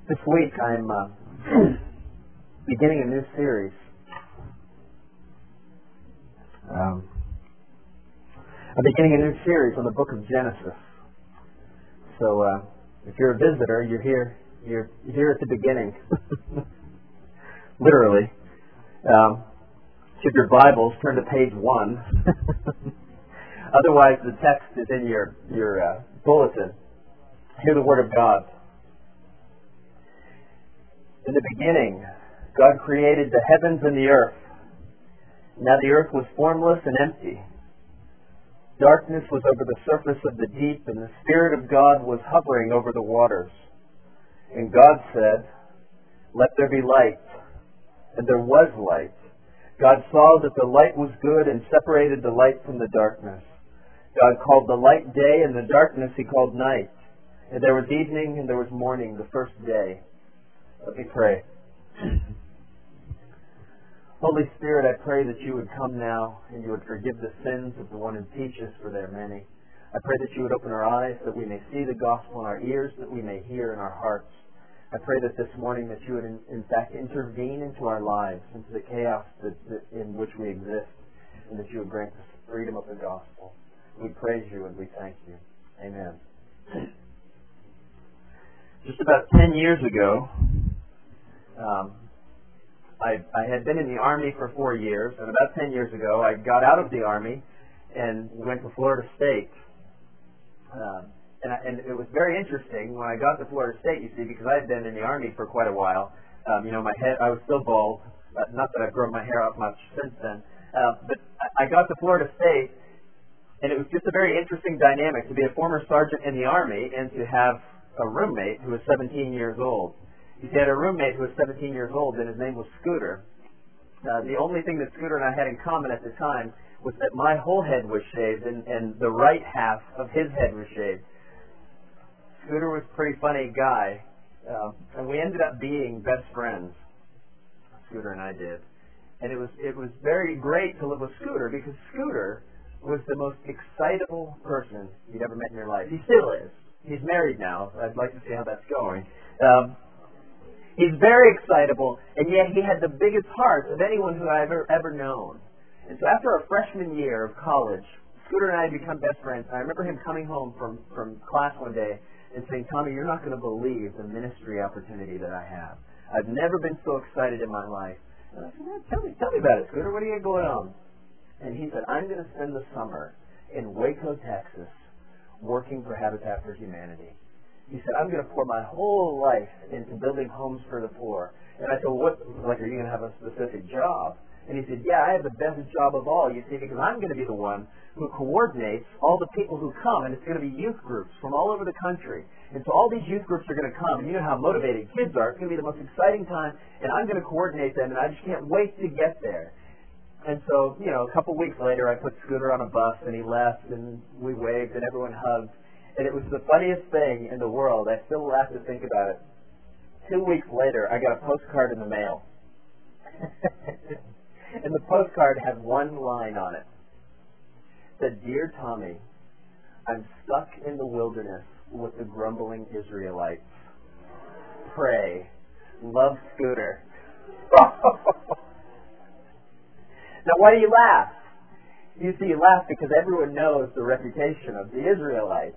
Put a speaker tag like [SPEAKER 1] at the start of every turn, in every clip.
[SPEAKER 1] This week I'm beginning a new series. I'm beginning a new series on the book of Genesis. So if you're a visitor, you're here at the beginning. Literally. If your Bibles, turn to page 1. Otherwise, the text is in your bulletin. Hear the Word of God. In the beginning, God created the heavens and the earth. Now the earth was formless and empty. Darkness was over the surface of the deep, and the Spirit of God was hovering over the waters. And God said, "Let there be light." And there was light. God saw that the light was good and separated the light from the darkness. God called the light day, and the darkness He called night. And there was evening and there was morning, the first day. Let me pray. Holy Spirit, I pray that you would come now and you would forgive the sins of the one who teaches, for they are many. I pray that you would open our eyes that we may see the gospel, and our ears that we may hear in our hearts. I pray that this morning that you would in fact intervene into our lives, into the chaos in which we exist, and that you would grant us freedom of the gospel. We praise you and we thank you. Amen. Just about 10 years ago, I had been in the Army for 4 years, and about 10 years ago I got out of the Army and went to Florida State. And it was very interesting when I got to Florida State, you see, because I had been in the Army for quite a while. My head, I was still bald. Not that I've grown my hair out much since then. But I got to Florida State, and it was just a very interesting dynamic to be a former sergeant in the Army and to have a roommate who was 17 years old. He had a roommate who was 17 years old, and his name was Scooter. The only thing that Scooter and I had in common at the time was that my whole head was shaved, and the right half of his head was shaved. Scooter was a pretty funny guy, and we ended up being best friends. Scooter and I did. And it was very great to live with Scooter, because Scooter was the most excitable person you'd ever met in your life. He still is. He's married now. I'd like to see how that's going. He's very excitable, and yet he had the biggest heart of anyone who I've ever known. And so after our freshman year of college, Scooter and I had become best friends. I remember him coming home from class one day and saying, "Tommy, you're not going to believe the ministry opportunity that I have. I've never been so excited in my life." And I said, "Man, tell me about it, Scooter. What do you got going on?" And he said, "I'm going to spend the summer in Waco, Texas, working for Habitat for Humanity." He said, "I'm going to pour my whole life into building homes for the poor." And I said, "Well, are you going to have a specific job?" And he said, "Yeah, I have the best job of all, you see, because I'm going to be the one who coordinates all the people who come, and it's going to be youth groups from all over the country. And so all these youth groups are going to come, and you know how motivated kids are. It's going to be the most exciting time, and I'm going to coordinate them, and I just can't wait to get there." And so, a couple weeks later, I put Scooter on a bus, and he left, and we waved, and everyone hugged. And it was the funniest thing in the world. I still laugh to think about it. 2 weeks later, I got a postcard in the mail. And the postcard had one line on it. It said, "Dear Tommy, I'm stuck in the wilderness with the grumbling Israelites. Pray. Love, Scooter." Now, why do you laugh? You see, you laugh because everyone knows the reputation of the Israelites.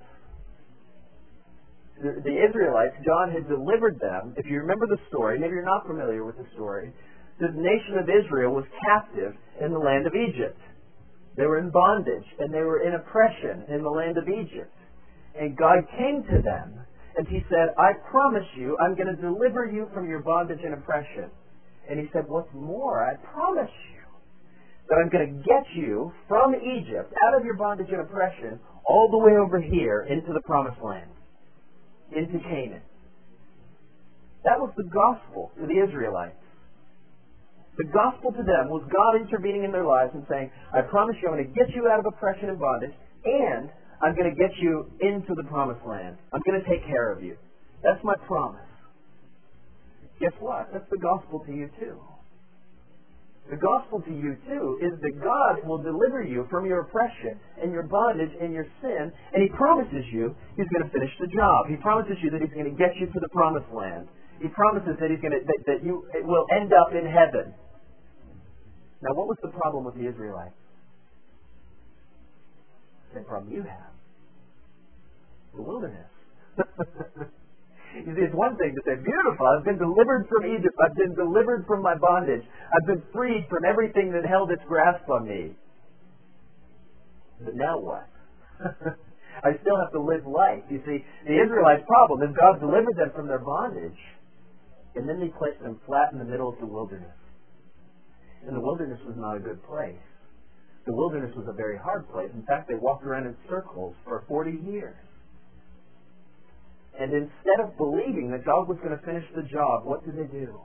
[SPEAKER 1] The Israelites, God had delivered them. If you remember the story, maybe you're not familiar with the story, the nation of Israel was captive in the land of Egypt. They were in bondage, and they were in oppression in the land of Egypt. And God came to them, and He said, "I promise you, I'm going to deliver you from your bondage and oppression." And He said, "What's more, I promise you that I'm going to get you from Egypt, out of your bondage and oppression, all the way over here into the promised land, into Canaan." That was the gospel to the Israelites. The gospel to them was God intervening in their lives and saying, "I promise you, I'm going to get you out of oppression and bondage, and I'm going to get you into the promised land. I'm going to take care of you. That's my promise." Guess what? That's the gospel to you too. The gospel to you too is that God will deliver you from your oppression and your bondage and your sin, and He promises you He's going to finish the job. He promises you that He's going to get you to the promised land. He promises that He's going to that you it will end up in heaven. Now, what was the problem with the Israelites? Same problem you have. The wilderness. You see, it's one thing to say, beautiful, I've been delivered from Egypt. I've been delivered from my bondage. I've been freed from everything that held its grasp on me. But now what? I still have to live life. You see, the Israelites' problem is God delivered them from their bondage, and then He placed them flat in the middle of the wilderness. And the wilderness was not a good place. The wilderness was a very hard place. In fact, they walked around in circles for 40 years. And instead of believing that God was going to finish the job, what did they do?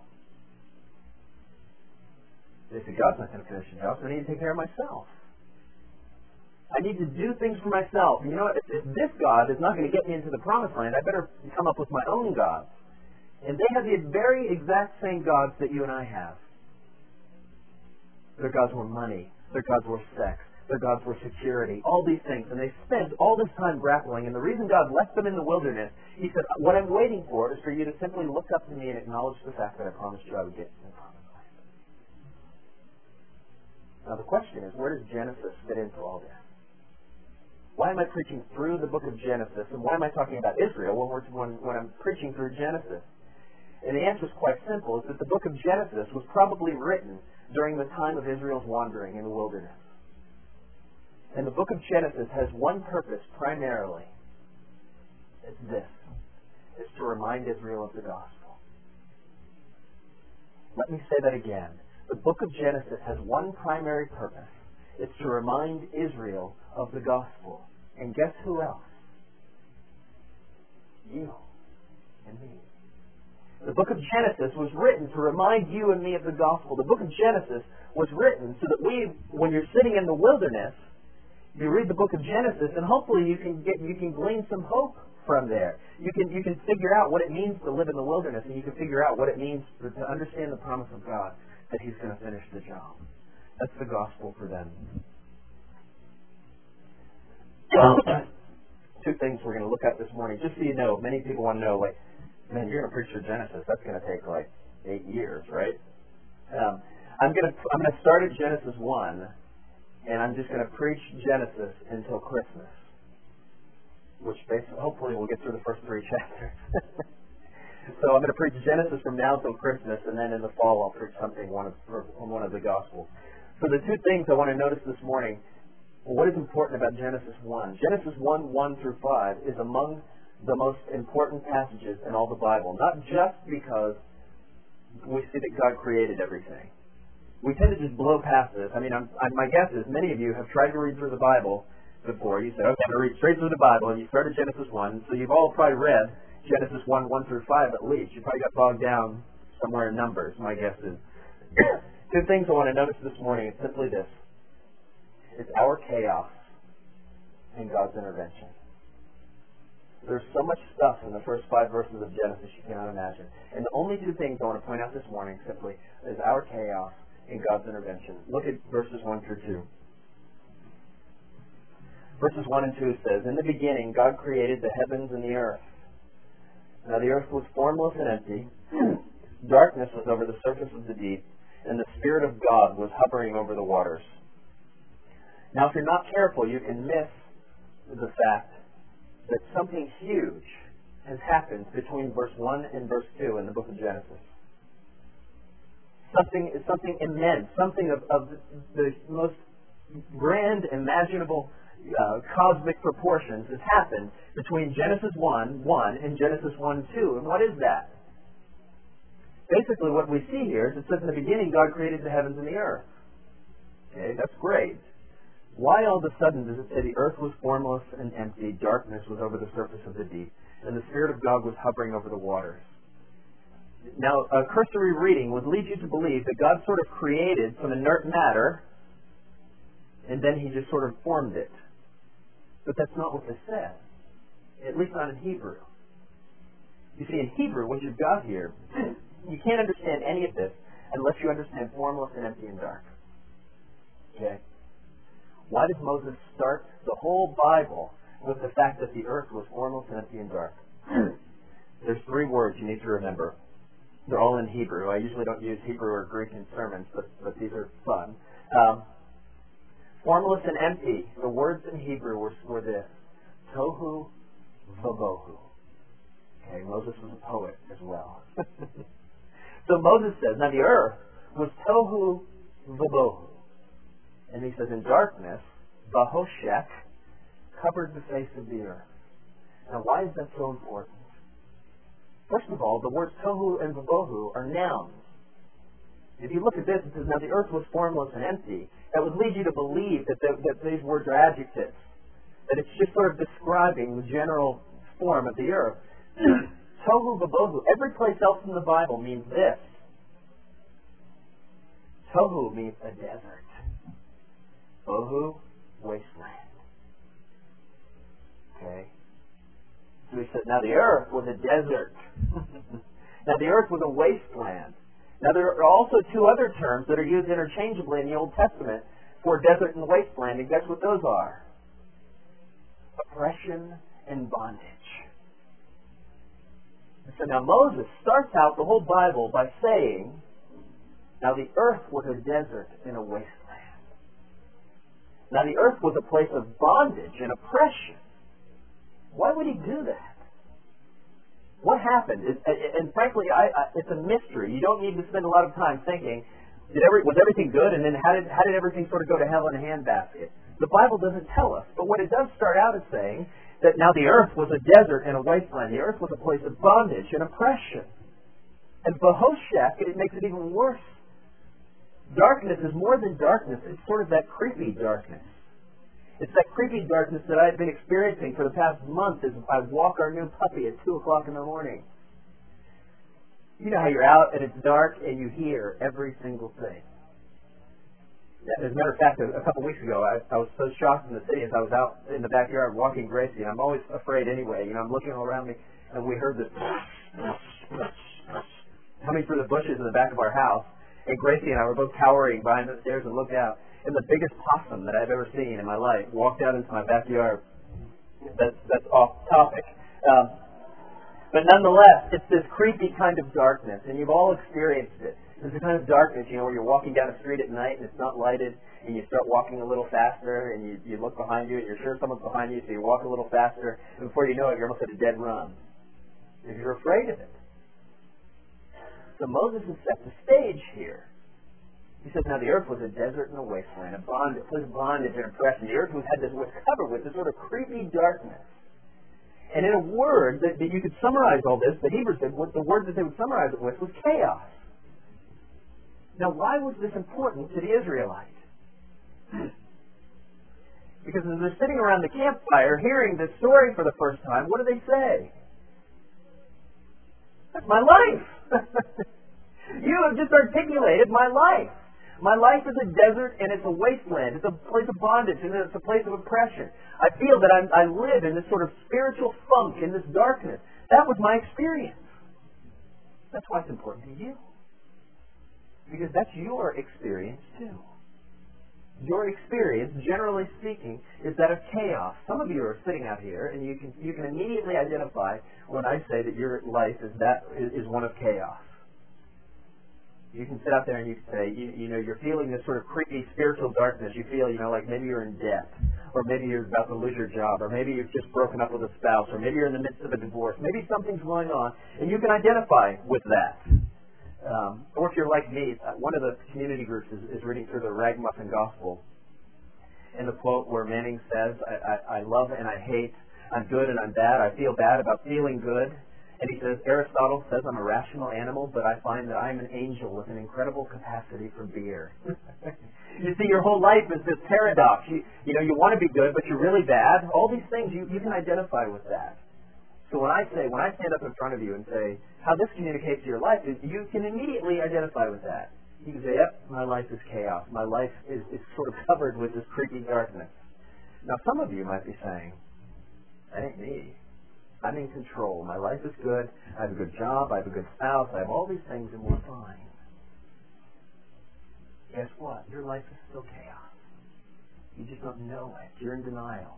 [SPEAKER 1] They said, God's not going to finish the job, so I need to take care of myself. I need to do things for myself. And you know what? If this God is not going to get me into the promised land, I better come up with my own gods. And they have the very exact same gods that you and I have. Their gods were money. Their gods were sex. Their gods were security. All these things. And they spent all this time grappling. And the reason God left them in the wilderness, He said, what I'm waiting for is for you to simply look up to me and acknowledge the fact that I promised you I would get to the promised land. Now the question is, where does Genesis fit into all this? Why am I preaching through the book of Genesis? And why am I talking about Israel when I'm preaching through Genesis? And the answer is quite simple. It's that the book of Genesis was probably written during the time of Israel's wandering in the wilderness. And the book of Genesis has one purpose primarily. It's this. It's to remind Israel of the gospel. Let me say that again. The book of Genesis has one primary purpose. It's to remind Israel of the gospel. And guess who else? You and me. The book of Genesis was written to remind you and me of the gospel. The book of Genesis was written so that when you're sitting in the wilderness, you read the book of Genesis, and hopefully you can glean some hope from there. You can figure out what it means to live in the wilderness, and you can figure out what it means to understand the promise of God that He's going to finish the job. That's the gospel for them. Two things we're going to look at this morning, just so you know. Many people want to know, like, man, you're going to preach through Genesis. That's going to take like 8 years, right? I'm going to start at Genesis 1, and I'm just going to preach Genesis until Christmas, which hopefully we'll get through the first 3 chapters. So I'm going to preach Genesis from now until Christmas, and then in the fall I'll preach something from one of the Gospels. So the two things I want to notice this morning, what is important about Genesis 1? Genesis 1 through 5 is among the most important passages in all the Bible, not just because we see that God created everything. We tend to just blow past this. I mean, my guess is many of you have tried to read through the Bible before. You said, okay, I'm going to read straight through the Bible, and you started Genesis 1, so you've all probably read Genesis 1 through 5 at least. You probably got bogged down somewhere in Numbers, my guess is. Two things I want to notice this morning is simply this. It's our chaos and God's intervention. There's so much stuff in the first 5 verses of Genesis you cannot imagine. And the only two things I want to point out this morning simply is our chaos and God's intervention. Look at verses 1 through 2. Verses 1 and 2 says, in the beginning God created the heavens and the earth. Now the earth was formless and empty. Darkness was over the surface of the deep, and the Spirit of God was hovering over the waters. Now if you're not careful, you can miss the fact that something huge has happened between verse 1 and verse 2 in the book of Genesis. Something immense, something of the most grand, imaginable, cosmic proportions has happened between Genesis 1 and Genesis 1:2. And what is that? Basically what we see here is it says in the beginning God created the heavens and the earth. Okay, that's great. Why all of a sudden does it say the earth was formless and empty, darkness was over the surface of the deep, and the Spirit of God was hovering over the waters? Now, a cursory reading would lead you to believe that God sort of created some inert matter, and then He just sort of formed it. But that's not what this says, at least not in Hebrew. You see, in Hebrew, what you've got here, you can't understand any of this unless you understand formless and empty and dark. Okay? Why does Moses start the whole Bible with the fact that the earth was formless and empty and dark? There's 3 words you need to remember. They're all in Hebrew. I usually don't use Hebrew or Greek in sermons, but these are fun. Formless and empty. The words in Hebrew were this: tohu vabohu. Okay, Moses was a poet as well. So Moses says, now the earth was tohu vabohu. And he says, in darkness, bahoshek covered the face of the earth. Now why is that so important? First of all, the words tohu and vabohu are nouns. If you look at this, it says, now the earth was formless and empty. That would lead you to believe that these words are adjectives. That it's just sort of describing the general form of the earth. Tohu vabohu. Every place else in the Bible means this. Tohu means a desert. Bohu, wasteland. Okay? So he said, now the earth was a desert. Now the earth was a wasteland. Now there are also two other terms that are used interchangeably in the Old Testament for desert and wasteland, and guess what those are? Oppression and bondage. So now Moses starts out the whole Bible by saying, now the earth was a desert and a wasteland. Now the earth was a place of bondage and oppression. Why would he do that? What happened? And frankly, it's a mystery. You don't need to spend a lot of time thinking, was everything good? And then how did everything sort of go to hell in a handbasket? The Bible doesn't tell us. But what it does start out as saying that now the earth was a desert and a wasteland. The earth was a place of bondage and oppression. And Bahoshek, it makes it even worse. Darkness is more than darkness. It's sort of that creepy darkness. It's that creepy darkness that I've been experiencing for the past month as I walk our new puppy at 2 o'clock in the morning. You know how you're out and it's dark and you hear every single thing. As a matter of fact, a couple weeks ago, I was so shocked in the city as I was out in the backyard walking Gracie, and I'm always afraid anyway. You know, I'm looking all around me, and we heard this coming through the bushes in the back of our house, and Gracie and I were both cowering behind the stairs and looked out, and the biggest possum that I've ever seen in my life walked out into my backyard. That's off topic. But nonetheless, it's this creepy kind of darkness, and you've all experienced it. There's a kind of darkness, you know, where you're walking down a street at night and it's not lighted, and you start walking a little faster, and you look behind you, and you're sure someone's behind you, so you walk a little faster, and before you know it, you're almost at a dead run. Because you're afraid of it. So Moses has set the stage here. He says, now the earth was a desert and a wasteland, a place of bondage and oppression. The earth was covered with this sort of creepy darkness. And in a word that you could summarize all this, the Hebrews said, the word that they would summarize it with was chaos. Now, why was this important to the Israelites? Because as they're sitting around the campfire hearing this story for the first time, what do they say? That's my life. You have just articulated my life. My life is a desert and it's a wasteland. It's a place of bondage and it's a place of oppression. I feel that I live in this sort of spiritual funk, in this darkness. That was my experience. That's why it's important to you. Because that's your experience too. Your experience, generally speaking, is that of chaos. Some of you are sitting out here and you can immediately identify when I say that your life is one of chaos. You can sit out there and you can say, you're feeling this sort of creepy spiritual darkness. You feel, like maybe you're in debt, or maybe you're about to lose your job, or maybe you've just broken up with a spouse, or maybe you're in the midst of a divorce. Maybe something's going on, and you can identify with that. Or if you're like me, one of the community groups is reading through the Ragamuffin Gospel, and the quote where Manning says, I love and I hate, I'm good and I'm bad, I feel bad about feeling good. And he says, Aristotle says I'm a rational animal, but I find that I'm an angel with an incredible capacity for beer. You see, your whole life is this paradox. You want to be good, but you're really bad. All these things, you can identify with that. So when I stand up in front of you and say how this communicates to your life, you can immediately identify with that. You can say, yep, my life is chaos. My life is sort of covered with this creepy darkness. Now, some of you might be saying, that ain't me. I'm in control. My life is good. I have a good job. I have a good spouse. I have all these things, and we're fine. Guess what? Your life is still chaos. You just don't know it. You're in denial.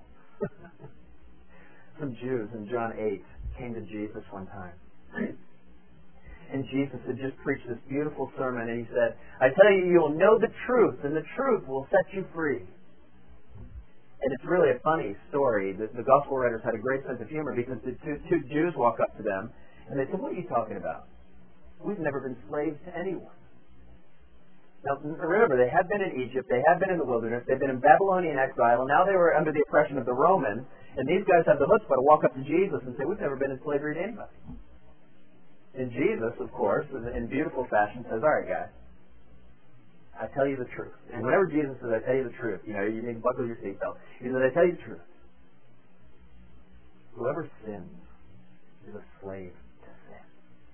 [SPEAKER 1] Some Jews in John 8 came to Jesus one time. And Jesus had just preached this beautiful sermon, and he said, I tell you, you will know the truth, and the truth will set you free. And it's really a funny story. The gospel writers had a great sense of humor because the two Jews walk up to them, and they said, what are you talking about? We've never been slaves to anyone. Now, remember, they had been in Egypt, they had been in the wilderness, they'd been in Babylonian exile, and now they were under the oppression of the Romans, and these guys have the chutzpah to walk up to Jesus and say, we've never been in slavery to anybody. And Jesus, of course, in beautiful fashion, says, all right, guys, I tell you the truth. And whenever Jesus says, I tell you the truth, you need to buckle your seatbelt. He says, I tell you the truth. Whoever sins is a slave to sin.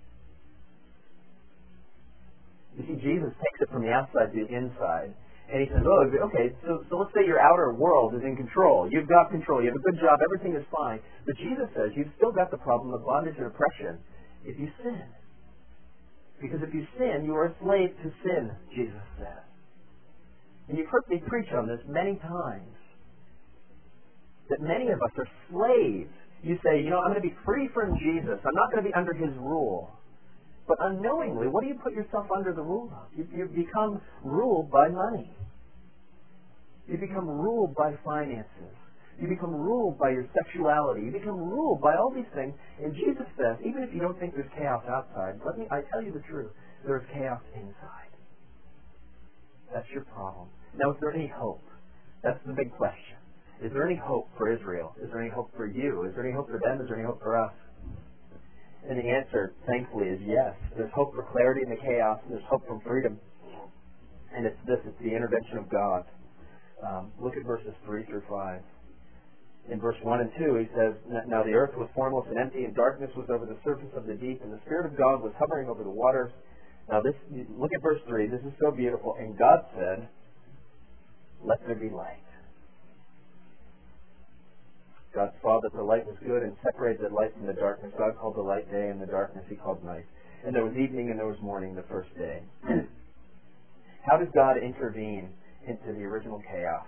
[SPEAKER 1] You see, Jesus takes it from the outside to the inside. And he says, okay, so let's say your outer world is in control. You've got control. You have a good job. Everything is fine. But Jesus says you've still got the problem of bondage and oppression if you sin. Because if you sin, you are a slave to sin, Jesus says. And you've heard me preach on this many times. That many of us are slaves. You say, I'm going to be free from Jesus. I'm not going to be under his rule. But unknowingly, what do you put yourself under the rule of? You become ruled by money. You become ruled by finances. You become ruled by your sexuality. You become ruled by all these things. And Jesus says, even if you don't think there's chaos outside, I tell you the truth, there's chaos inside. That's your problem. Now, is there any hope? That's the big question. Is there any hope for Israel? Is there any hope for you? Is there any hope for them? Is there any hope for us? And the answer, thankfully, is yes. There's hope for clarity in the chaos. There's hope for freedom. And it's the intervention of God. Look at verses 3 through 5. In verse 1 and 2, he says, Now the earth was formless and empty, and darkness was over the surface of the deep, and the Spirit of God was hovering over the waters. Now look at verse 3. This is so beautiful. And God said, Let there be light. God saw that the light was good and separated the light from the darkness. God called the light day, and the darkness he called night. And there was evening and there was morning the first day. How does God intervene into the original chaos?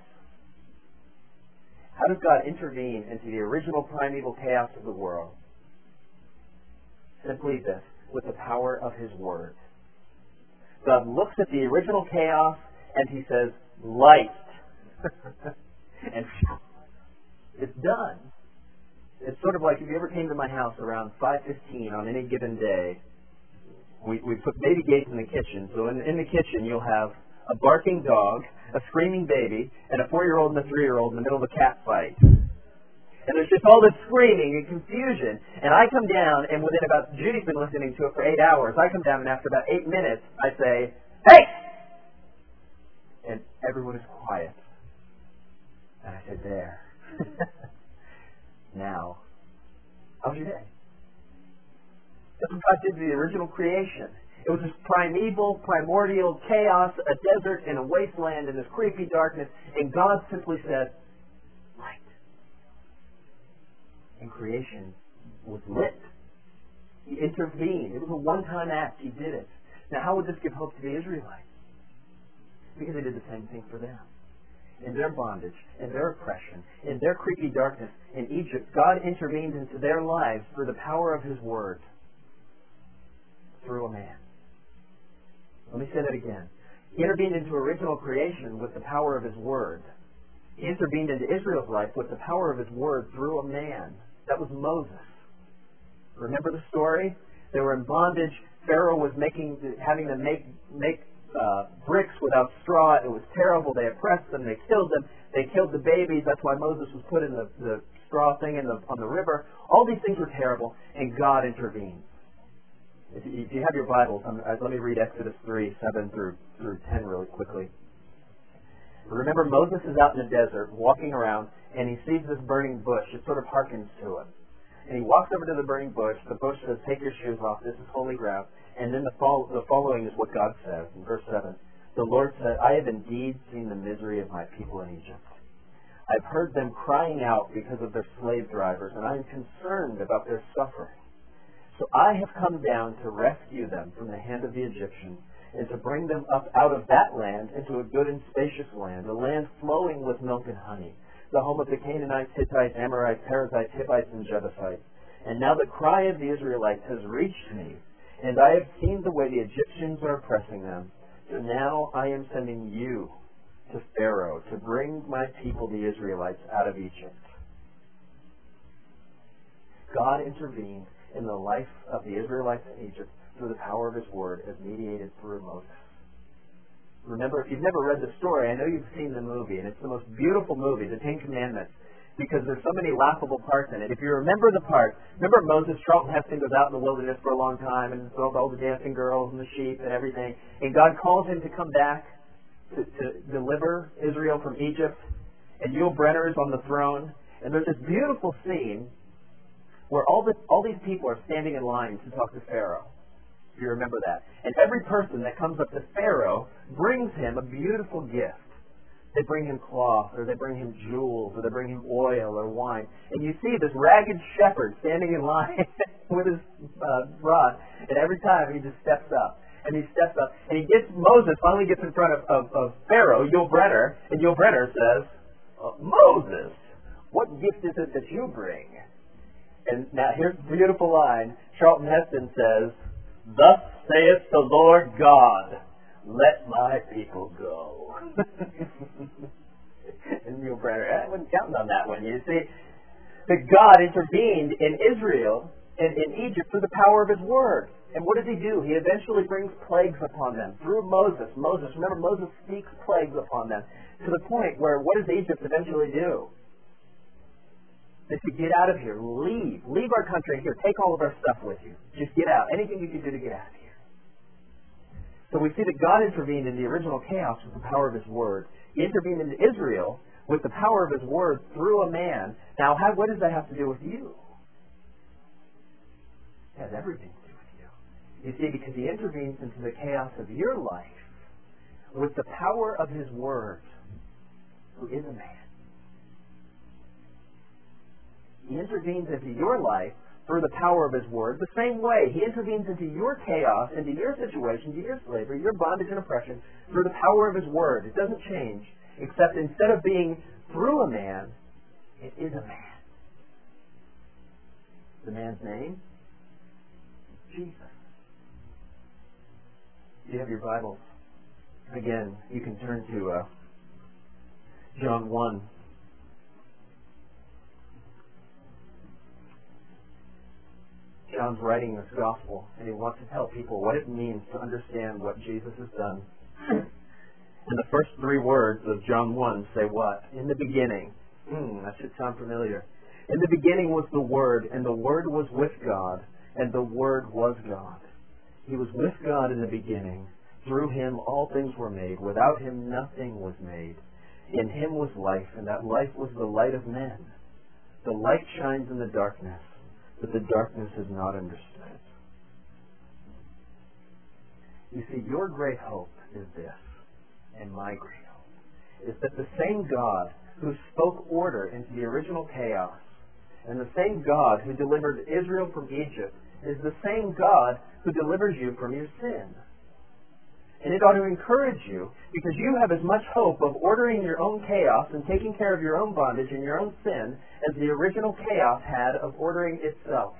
[SPEAKER 1] How does God intervene into the original primeval chaos of the world? Simply this, with the power of his word. God looks at the original chaos and he says, light. And it's done. It's sort of like if you ever came to my house around 5:15 on any given day, we put baby gates in the kitchen. So in the kitchen you'll have a barking dog, a screaming baby, and a 4-year-old and a 3-year-old in the middle of a cat fight. And there's just all this screaming and confusion. And I come down, and within about, Judy's been listening to it for 8 hours. I come down, and after about 8 minutes, I say, hey! And everyone is quiet. And I said, there. Now, how's your day? That's what God did to the original creation. It was this primeval, primordial chaos, a desert and a wasteland and this creepy darkness, and God simply said, light. And creation was lit. He intervened. It was a one-time act. He did it. Now, how would this give hope to the Israelites? Because he did the same thing for them. In their bondage, in their oppression, in their creepy darkness in Egypt, God intervened into their lives through the power of his word, through a man. Let me say that again. He intervened into original creation with the power of his word. He intervened into Israel's life with the power of his word through a man. That was Moses. Remember the story? They were in bondage. Pharaoh was having them make bricks without straw. It was terrible. They oppressed them. They killed them. They killed the babies. That's why Moses was put in the straw thing on the river. All these things were terrible, and God intervened. If you have your Bibles, let me read Exodus 3:7 through 10 really quickly. Remember, Moses is out in the desert walking around, and he sees this burning bush. It sort of harkens to it. And he walks over to the burning bush. The bush says, take your shoes off. This is holy ground. And then the following is what God says in verse 7. The Lord said, I have indeed seen the misery of my people in Egypt. I've heard them crying out because of their slave drivers, and I am concerned about their suffering. So I have come down to rescue them from the hand of the Egyptians and to bring them up out of that land into a good and spacious land, a land flowing with milk and honey, the home of the Canaanites, Hittites, Amorites, Perizzites, Hivites, and Jebusites. And now the cry of the Israelites has reached me, And I have seen the way the Egyptians are oppressing them. So now I am sending you to Pharaoh to bring my people, the Israelites, out of Egypt. God intervened in the life of the Israelites in Egypt through the power of His Word as mediated through Moses. Remember, if you've never read the story, I know you've seen the movie, and it's the most beautiful movie, the Ten Commandments, because there's so many laughable parts in it. If you remember the part, remember Moses, Charlton Heston goes out in the wilderness for a long time and saw all the dancing girls and the sheep and everything, and God calls him to come back to deliver Israel from Egypt, and Yul Brynner is on the throne, and there's this beautiful scene where all these people are standing in line to talk to Pharaoh. If you remember that. And every person that comes up to Pharaoh brings him a beautiful gift. They bring him cloth, or they bring him jewels, or they bring him oil or wine. And you see this ragged shepherd standing in line with his rod, and every time he just steps up. And he steps up, and Moses finally gets in front of Pharaoh, Yul Brynner, and Yul Brynner says, Moses, what gift is it that you bring? And now here's the beautiful line. Charlton Heston says, Thus saith the Lord God, let my people go. And Yul Brynner, I wasn't counting on that one. You see, that God intervened in Israel and in Egypt through the power of His Word. And what does He do? He eventually brings plagues upon them through Moses. Remember, Moses speaks plagues upon them to the point where what does Egypt eventually do? They say, get out of here. Leave our country here. Take all of our stuff with you. Just get out. Anything you can do to get out of here. So we see that God intervened in the original chaos with the power of His Word. He intervened in Israel with the power of His Word through a man. Now, what does that have to do with you? It has everything to do with you. You see, because He intervenes into the chaos of your life with the power of His Word, who is a man. He intervenes into your life through the power of His Word the same way He intervenes into your chaos, into your situation, to your slavery, your bondage and oppression through the power of His Word. It doesn't change, except instead of being through a man, it is a man. The man's name? Jesus. If you have your Bibles, again, you can turn to John 1. John's writing this gospel, and he wants to tell people what it means to understand what Jesus has done. And the first three words of John 1 say what? In the beginning. That should sound familiar. In the beginning was the Word, and the Word was with God, and the Word was God. He was with God in the beginning. Through Him all things were made. Without Him nothing was made. In Him was life, and that life was the light of men. The light shines in the darkness, but the darkness has not understood it. You see, your great hope is this, and my great hope, is that the same God who spoke order into the original chaos, and the same God who delivered Israel from Egypt, is the same God who delivers you from your sin. And it ought to encourage you, because you have as much hope of ordering your own chaos and taking care of your own bondage and your own sin as the original chaos had of ordering itself.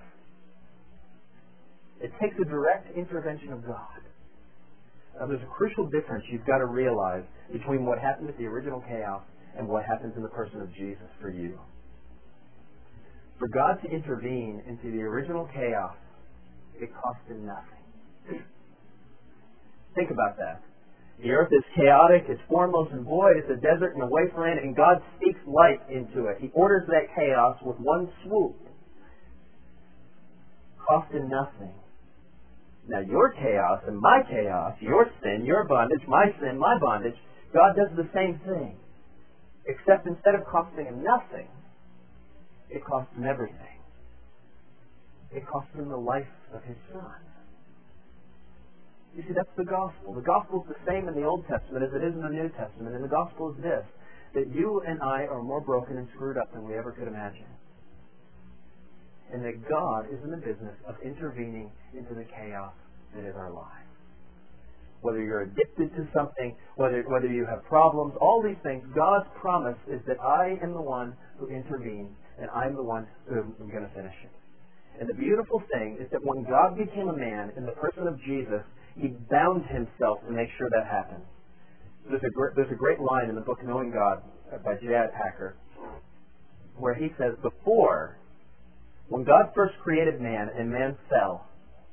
[SPEAKER 1] It takes a direct intervention of God. Now, there's a crucial difference you've got to realize between what happened with the original chaos and what happens in the person of Jesus for you. For God to intervene into the original chaos, it cost Him nothing. Think about that. The earth is chaotic, it's formless and void, it's a desert and a wasteland, and God speaks light into it. He orders that chaos with one swoop. Cost Him nothing. Now your chaos and my chaos, your sin, your bondage, my sin, my bondage, God does the same thing. Except instead of costing Him nothing, it cost Him everything. It cost Him the life of His Son. You see, that's the gospel. The gospel is the same in the Old Testament as it is in the New Testament. And the gospel is this, that you and I are more broken and screwed up than we ever could imagine. And that God is in the business of intervening into the chaos that is our lives. Whether you're addicted to something, whether you have problems, all these things, God's promise is that I am the one who intervenes, and I'm the one who am going to finish it. And the beautiful thing is that when God became a man in the person of Jesus, he bound himself to make sure that happened. There's a great line in the book Knowing God by J.I. Packer where he says, before, when God first created man and man fell,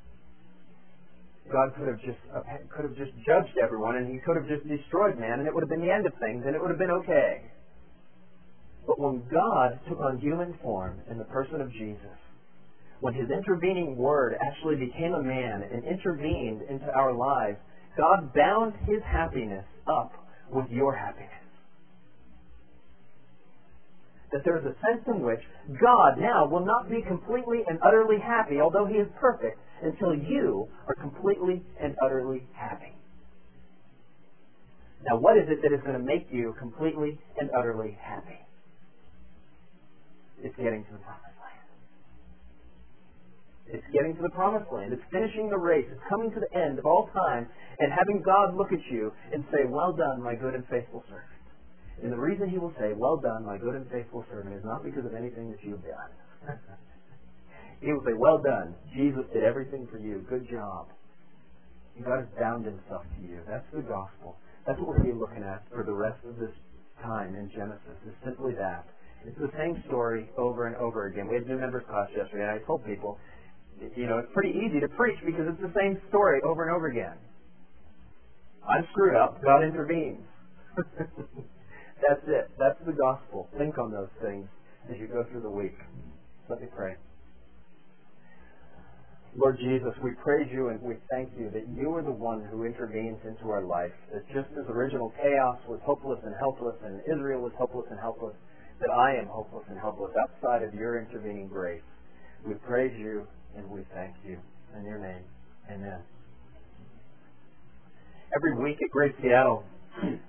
[SPEAKER 1] God could have just judged everyone, and he could have just destroyed man, and it would have been the end of things, and it would have been okay. But when God took on human form in the person of Jesus, when his intervening word actually became a man and intervened into our lives, God bound his happiness up with your happiness. That there is a sense in which God now will not be completely and utterly happy, although he is perfect, until you are completely and utterly happy. Now, what is it that is going to make you completely and utterly happy? It's getting to the promised land. It's getting to the promised land. It's finishing the race. It's coming to the end of all time and having God look at you and say, well done, my good and faithful servant. And the reason he will say, well done, my good and faithful servant, is not because of anything that you've done. He will say, well done. Jesus did everything for you. Good job. And God has bound himself to you. That's the gospel. That's what we're going to be looking at for the rest of this time in Genesis. It's simply that. It's the same story over and over again. We had new members class yesterday, and I told people, it's pretty easy to preach because it's the same story over and over again. I'm screwed up. God intervenes. That's it. That's the gospel. Think on those things as you go through the week. Let me pray. Lord Jesus, we praise you and we thank you that you are the one who intervenes into our life. That just as original chaos was hopeless and helpless and Israel was hopeless and helpless, that I am hopeless and helpless outside of your intervening grace. We praise you and we thank you. In your name, amen. Every week at Great Seattle,